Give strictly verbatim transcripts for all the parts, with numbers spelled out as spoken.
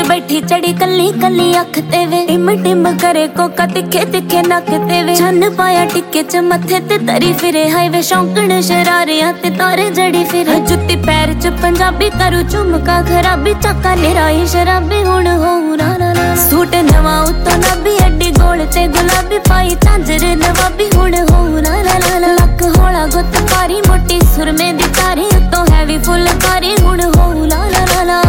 बैठी चढ़ी कली कली अख ते वे टिम टिम करे कोका तिखे तिखे नक ते वे छन पाया टिक्के च मथे ते तरी फिरे हाईवे शौकण शरारियां ते तारे जड़ी फिरे जुत्ती पैर च पंजाबी करू झुमका खराबी चाका निराई शराबी हुण होऊ ना ना ना सूट नवा उत्तों नाबी अड्डी गोल ते गुलाबी पाई झांजर नवाबी हुण होऊ ना ना ना लक होला गुत्त पारी मोटी सुरमे दी तारी उत्तों हैवी फुलकारी हुण होऊ ना ना ना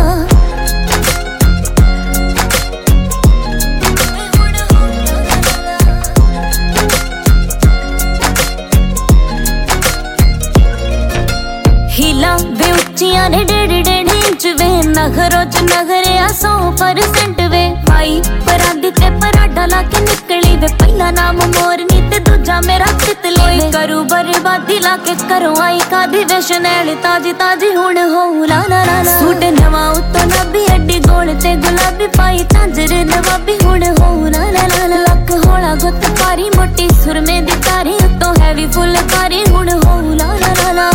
हीला वे उच्चियां ने डेढ़ डेढ़ इंच वे नखरों च नखरे आ सौ परसेंट वे भाई परांदी ते पराडा ला के निकली वे पहला नाम मोरनी ते दूजा मेरा तितली करू बर्बादी ला के करो आई कादी वे शनैल ताजी ताजी हुण होऊ ला ला ला सूट नवा उत्तों नाबी अड्डी गोल ते गुलाबी पाई झांजर नवाबी हुण होऊ ला ला ला लक होला गुत्त पारी मोटी सुरमे दी तारी उत्तों हैवी फुलकारी हुण होऊ ला ला ला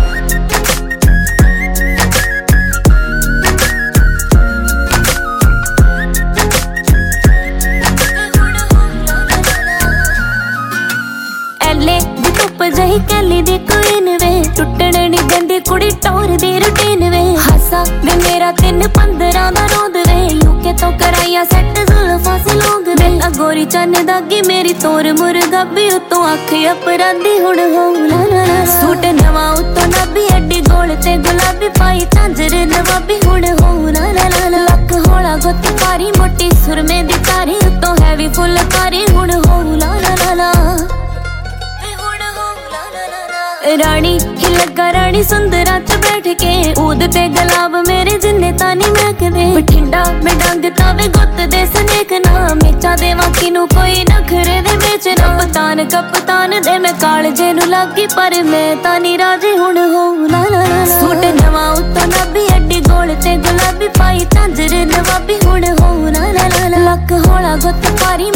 जही कैली दी क्वीन वे टुटण नी देंदी कुड़ी टोर दी रूटीन वे हासा वे मेरा तीन पंद्रह दा रोंद वे यूके तो कराइया सेट जुल्फां से लोग वे अगोरी चन दागी मेरी तोर मुर्गा भी उत्तों अख अपराधी हुण होऊ ला ला ला सूट नवा उत्तों नाबी अड्डी गोल ते गुलाबी पाई झांजर नवाबी हुण होऊ ला ला ला लक होला गुत्त पारी मोटी सुरमे दी तारी उत्तों हैवी फुलकारी हुण होऊ ला ला ला रानी ही लगा रानी सुंदरा च बैठ के ऊद ते गुलाब मेरे जिन्ने तानी महकदे बठिंडा में डंग तावे गुत्त दे सनेक ना मेचा दे वाकी नू कोई नखरे दे बेचना कप्तान कप्तान दे मैं कालजे नू लागी पर मैं तानी राजी हुण होऊ ला ला ला सूट नवा उत्तों नाबी अड्डी गोल ते गुलाबी पाई झांजर नवाबी हुण होऊ ला ला ला लक होला गुत्त पारी